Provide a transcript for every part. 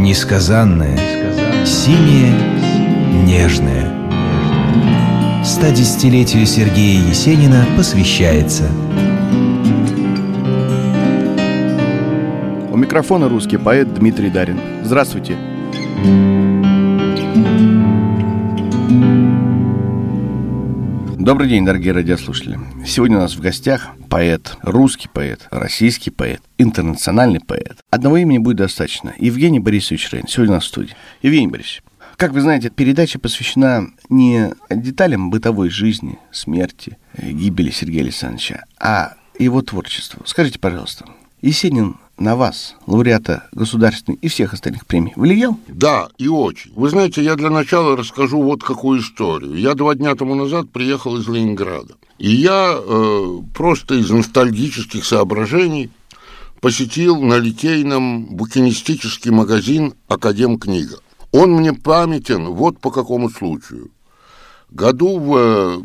несказанное, синее, нежное. 110-летию Сергея Есенина посвящается. У микрофона русский поэт Дмитрий Дарин. Здравствуйте. Добрый день, дорогие радиослушатели. Сегодня у нас в гостях поэт, русский поэт, российский поэт, интернациональный поэт. Одного имени будет достаточно. Евгений Борисович Рейн сегодня у нас в студии. Евгений Борисович, как вы знаете, передача посвящена не деталям бытовой жизни, смерти, гибели Сергея Александровича, а его творчеству. Скажите, пожалуйста, Есенин на вас, лауреата государственной и всех остальных премий, влиял? Да, и очень. Вы знаете, я для начала расскажу вот какую историю. Я 2 дня тому назад приехал из Ленинграда. И я просто из ностальгических соображений посетил на Литейном букинистический магазин «Академкнига». Он мне памятен вот по какому случаю. Году в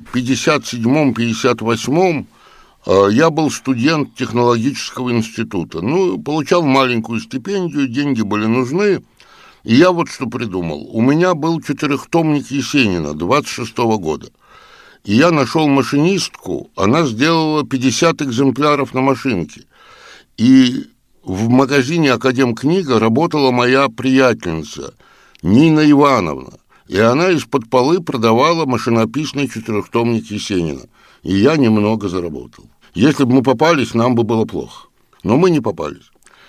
57-58 я был студент технологического института. Получал маленькую стипендию, деньги были нужны. И я вот что придумал. У меня был 4-томник Есенина 26-го года. И я нашел машинистку, она сделала 50 экземпляров на машинке. И в магазине «Академкнига» работала моя приятельница Нина Ивановна. И она из-под полы продавала машинописный 4-томник Есенина. И я немного заработал. Если бы мы попались, нам бы было плохо. Но мы не попались.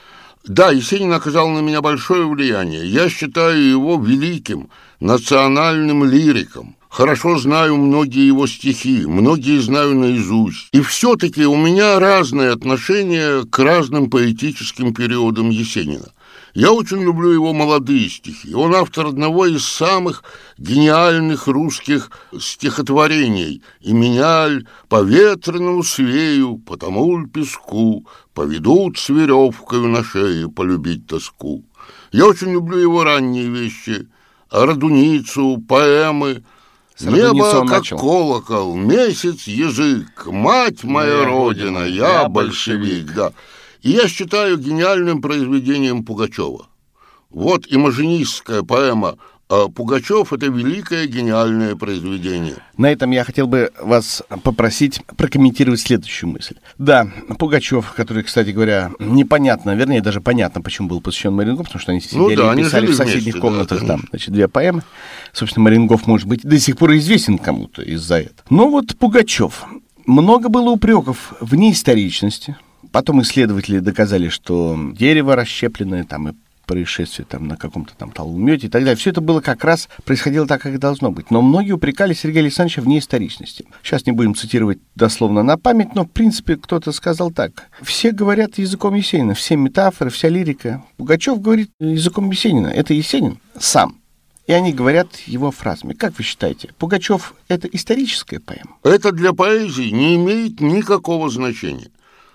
Да, Есенин оказал на меня большое влияние. Я считаю его великим национальным лириком. Хорошо знаю многие его стихи, многие знаю наизусть. И все-таки у меня разные отношения к разным поэтическим периодам Есенина. Я очень люблю его молодые стихи. Он автор одного из самых гениальных русских стихотворений. «И меняль по ветреному свею, по тому ль песку, поведут с веревкою на шее полюбить тоску». Я очень люблю его ранние вещи. «Радуницу», поэмы. «Небо, как колокол, месяц, язык, мать моя родина, я большевик». Да. И я считаю гениальным произведением Пугачева. Вот имажинистская поэма «Пугачев» — это великое гениальное произведение. На этом я хотел бы вас попросить прокомментировать следующую мысль. Да, Пугачев, который, кстати говоря, непонятно, вернее, даже понятно, почему был посвящен Марингофу, потому что они сидели и писали в соседних комнатах, да, там, значит, 2 поэмы. Собственно, Марингоф, может быть, до сих пор известен кому-то из-за этого. Но вот Пугачев. Много было упреков в неисторичности. Потом исследователи доказали, что дерево расщепленное, там, и происшествие там, на каком-то там талмете и так далее. Все это было как раз, происходило так, как и должно быть. Но многие упрекали Сергея Александровича в неисторичности. Сейчас не будем цитировать дословно на память, но, в принципе, кто-то сказал так. Все говорят языком Есенина, все метафоры, вся лирика. Пугачев говорит языком Есенина. Это Есенин сам. И они говорят его фразами. Как вы считаете, Пугачев — это историческая поэма? Это для поэзии не имеет никакого значения.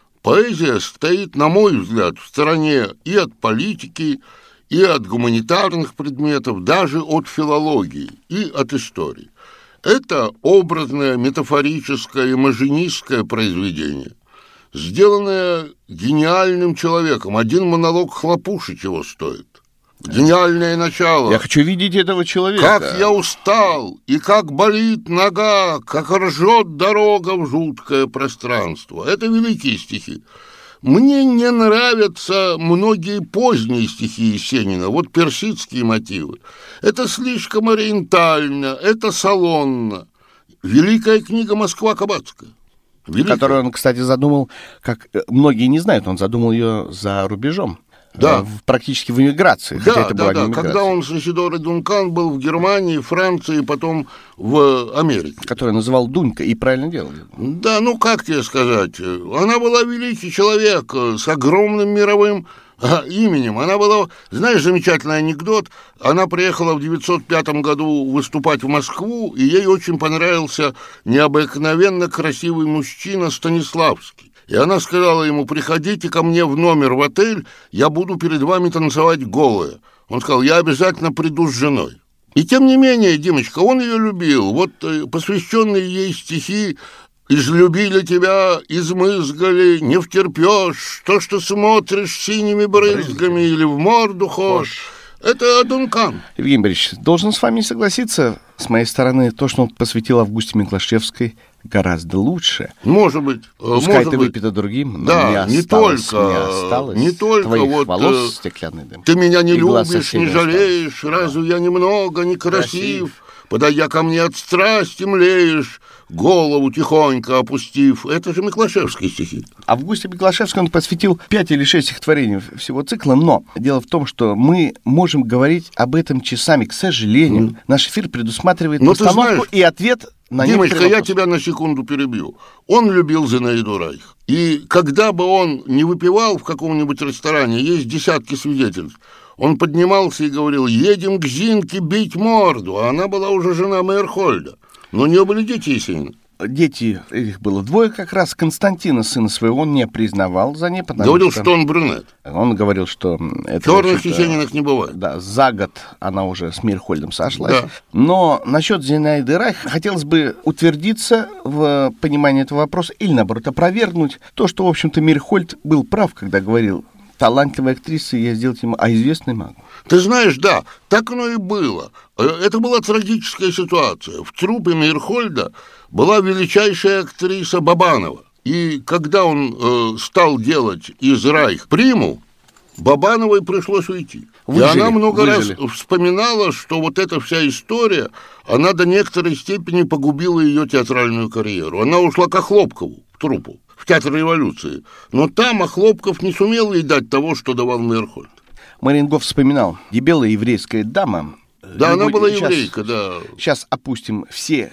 Поэзия стоит, на мой взгляд, в стороне и от политики, и от гуманитарных предметов, даже от филологии и от истории. Это образное, метафорическое, имажинистское произведение, сделанное гениальным человеком. Один монолог Хлопуши чего стоит. Гениальное начало. Я хочу видеть этого человека. Как я устал, и как болит нога, как ржет дорога в жуткое пространство. Это великие стихи. Мне не нравятся многие поздние стихи Есенина, вот персидские мотивы. Это слишком ориентально, это салонно. Великая книга «Москва кабацкая». Которую он, кстати, задумал, как многие не знают, он задумал ее за рубежом. Да. Практически в эмиграции, хотя это была не эмиграция. Когда он с Исидорой Дункан был в Германии, Франции, потом в Америке. Который называл Дунька, и правильно делал. Да, как тебе сказать, она была великий человек с огромным мировым именем. Она была, знаешь, замечательный анекдот, она приехала в 905 году выступать в Москву, и ей очень понравился необыкновенно красивый мужчина Станиславский. И она сказала ему: приходите ко мне в номер в отель, я буду перед вами танцевать голая. Он сказал: я обязательно приду с женой. И тем не менее, Димочка, он ее любил. Вот посвященные ей стихи «Излюбили тебя, измызгали, не втерпешь, то, что смотришь синими брызгами или в морду хошь». Это Дункан. Евгений Борисович, должен с вами согласиться, с моей стороны, то, что он посвятил Августе Миклашевской, гораздо лучше. Может быть. Пускай это выпито другим, но да, не только твоих вот, волос стеклянный дым. Ты меня не любишь, не жалеешь, разве я немного некрасив? Подойдя ко мне от страсти млеешь, голову тихонько опустив. Это же Миклашевские стихи. Августе Миклашевской он посвятил 5 или 6 стихотворений всего цикла, но дело в том, что мы можем говорить об этом часами. К сожалению, наш эфир предусматривает постановку и ответ на некоторые вопросы. Я тебя на секунду перебью. Он любил Зинаиду Райх. И когда бы он не выпивал в каком-нибудь ресторане, есть десятки свидетельств, он поднимался и говорил: едем к Зинке бить морду. А она была уже жена Мейерхольда. Но у нее были дети Есенина. Дети, их было 2 как раз. Константина, сына своего, он не признавал за ней, потому говорил, что он брюнет. Он говорил, что... Черных Есениных не бывает. Да, за год она уже с Мейерхольдом сошлась. Да. Но насчет Зинаиды Райх хотелось бы утвердиться в понимании этого вопроса или, наоборот, опровергнуть то, что, в общем-то, Мейерхольд был прав, когда говорил: талантливая актриса, я сделать ему, а известный могу. Ты знаешь, да, так оно и было. Это была трагическая ситуация. В труппе Мейерхольда была величайшая актриса Бабанова. И когда он стал делать из Райх приму, Бабановой пришлось уйти. И она много раз вспоминала, что вот эта вся история, она до некоторой степени погубила ее театральную карьеру. Она ушла к Охлопкову в труппу, в Театр революции. Но там Охлопков не сумел ей дать того, что давал Мейерхольд. Марингов вспоминал: дебелая еврейская дама. Да, она была еврейка, да. Сейчас опустим все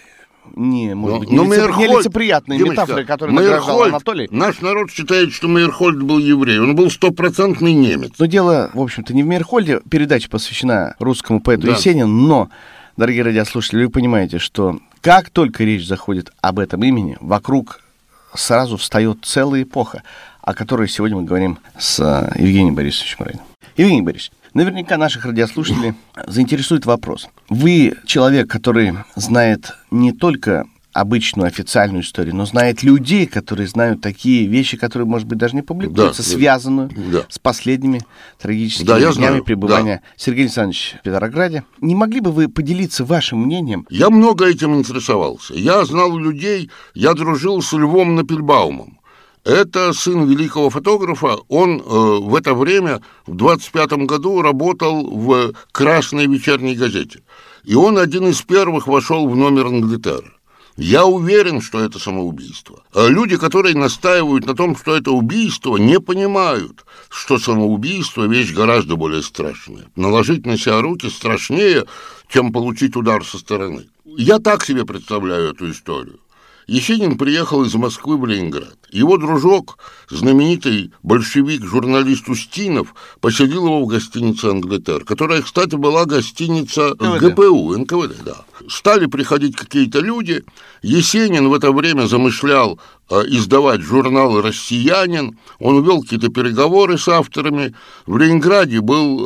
нелицеприятные метафоры, которые награждал Анатолий. Наш народ считает, что Мейерхольд был еврей. Он был 100% немец. Но дело, в общем-то, не в Мейерхольде. Передача посвящена русскому поэту Есенину, но, дорогие радиослушатели, вы понимаете, что как только речь заходит об этом имени, вокруг сразу встает целая эпоха, о которой сегодня мы говорим с Евгением Борисовичем Райным. Евгений Борисович, наверняка наших радиослушателей заинтересует вопрос. Вы человек, который знает не только обычную официальную историю, но знает людей, которые знают такие вещи, которые, может быть, даже не публикуются, связанную с последними трагическими днями пребывания Сергея Александровича в Петрограде. Не могли бы вы поделиться вашим мнением? Я много этим интересовался. Я знал людей, я дружил с Львом Напельбаумом. Это сын великого фотографа. Он в это время, в 25-м году, работал в «Красной вечерней газете». И он один из первых вошел в номер Англитера. Я уверен, что это самоубийство. А люди, которые настаивают на том, что это убийство, не понимают, что самоубийство – вещь гораздо более страшная. Наложить на себя руки страшнее, чем получить удар со стороны. Я так себе представляю эту историю. Есенин приехал из Москвы в Ленинград. Его дружок, знаменитый большевик-журналист Устинов, поселил его в гостинице «Англитер», которая, кстати, была гостиница ГПУ, НКВД, да. Стали приходить какие-то люди. Есенин в это время замышлял издавать журнал «Россиянин». Он вел какие-то переговоры с авторами. В Ленинграде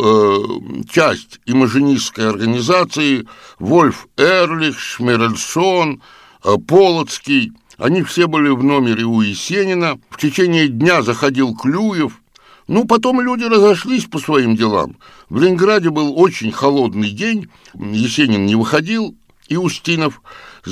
был часть имажинистской организации Вольф Эрлих, Шмерельсон, Полоцкий. Они все были в номере у Есенина. В течение дня заходил Клюев. Потом люди разошлись по своим делам. В Ленинграде был очень холодный день. Есенин не выходил, и Устинов.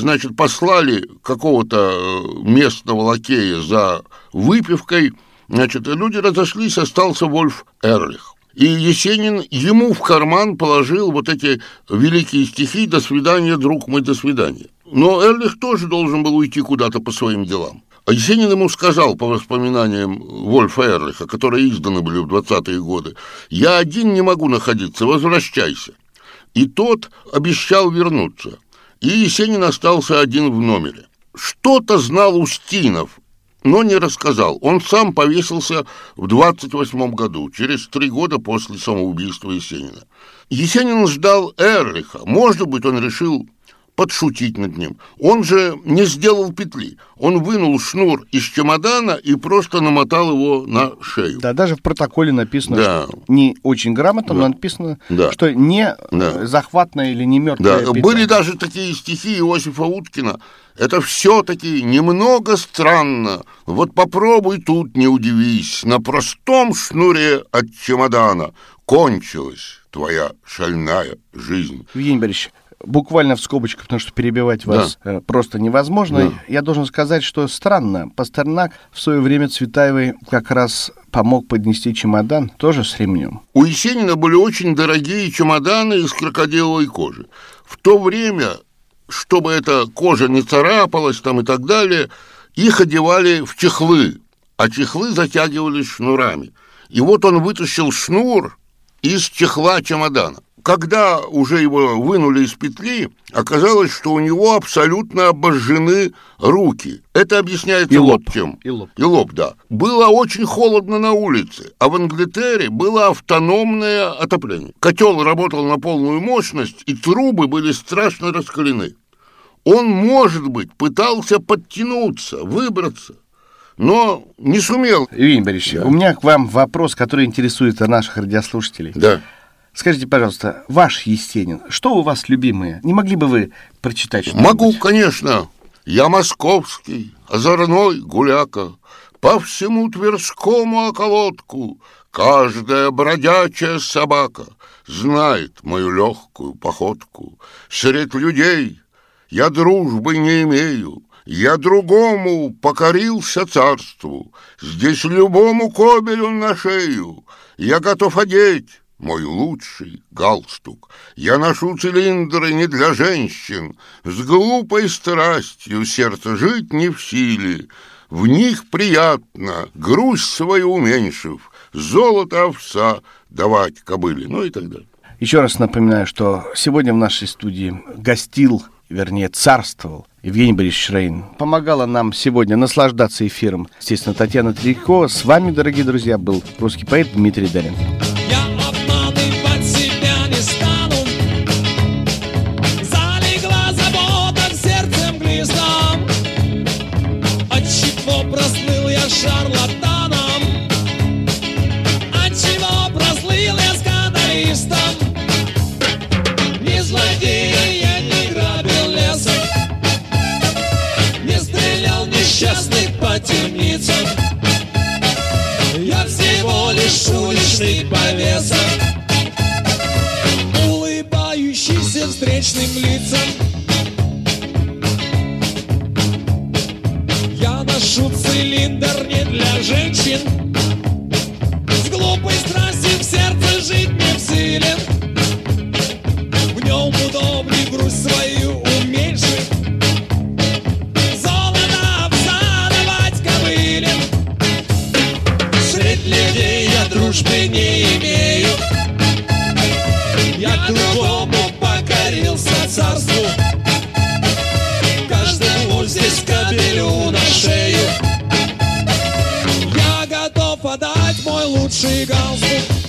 Послали какого-то местного лакея за выпивкой. Люди разошлись, остался Вольф Эрлих. И Есенин ему в карман положил вот эти великие стихи «До свидания, друг мой, до свидания». Но Эрлих тоже должен был уйти куда-то по своим делам. А Есенин ему сказал, по воспоминаниям Вольфа Эрлиха, которые изданы были в 20-е годы: «Я один не могу находиться, возвращайся». И тот обещал вернуться. И Есенин остался один в номере. Что-то знал Устинов, но не рассказал. Он сам повесился в 28-м году, через 3 года после самоубийства Есенина. Есенин ждал Эрлиха. Может быть, он решил подшутить над ним. Он же не сделал петли. Он вынул шнур из чемодана и просто намотал его на шею. Да, даже в протоколе написано, что не очень грамотно, но написано, что не захватная или не мертвая петля. Были даже такие стихи Иосифа Уткина. Это все-таки немного странно. Вот попробуй тут не удивись. На простом шнуре от чемодана кончилась твоя шальная жизнь. Евгений Борисович, буквально в скобочках, потому что перебивать вас просто невозможно. Я должен сказать, что странно. Пастернак в свое время Цветаевой как раз помог поднести чемодан, тоже с ремнем. У Есенина были очень дорогие чемоданы из крокодиловой кожи. В то время, чтобы эта кожа не царапалась там и так далее, их одевали в чехлы, а чехлы затягивались шнурами. И вот он вытащил шнур из чехла чемодана. Когда уже его вынули из петли, оказалось, что у него абсолютно обожжены руки. Это объясняется вот чем. И лоб, да. Было очень холодно на улице, а в Англитере было автономное отопление. Котел работал на полную мощность, и трубы были страшно раскалены. Он, может быть, пытался подтянуться, выбраться, но не сумел. Евгений Борисович, у меня к вам вопрос, который интересует наших радиослушателей. Да. Скажите, пожалуйста, ваш Есенин, что у вас любимое? Не могли бы вы прочитать что-нибудь? Могу, конечно. Я московский, озорной гуляка, по всему Тверскому околотку каждая бродячая собака знает мою легкую походку. Средь людей я дружбы не имею, я другому покорился царству, здесь любому кобелю на шею я готов одеть мой лучший галстук. Я ношу цилиндры не для женщин, с глупой страстью сердце жить не в силе. В них приятно, грусть свою уменьшив, золото овса давать кобыле, ну и так далее. Еще раз напоминаю, что сегодня в нашей студии гостил, вернее, царствовал Евгений Борисович Рейн. Помогала нам сегодня наслаждаться эфиром, естественно, Татьяна Третьякова. С вами, дорогие друзья, был русский поэт Дмитрий Дарин. Шарлатаном, отчего прослыл я скандалистом. Ни злодея я не грабил лесом, не стрелял несчастных по темницам. Я всего лишь уличный повеса, улыбающийся встречным лицам. Ношу цилиндр не для женщин, с глупой страстью в сердце жить не в силе. В нем удобней грусть свою уменьшить, золото задавать кобыле. Средь людей я дружбы не имею, я другому покорился царству. Каждому здесь кобелю на шею я готов отдать мой лучший галстук.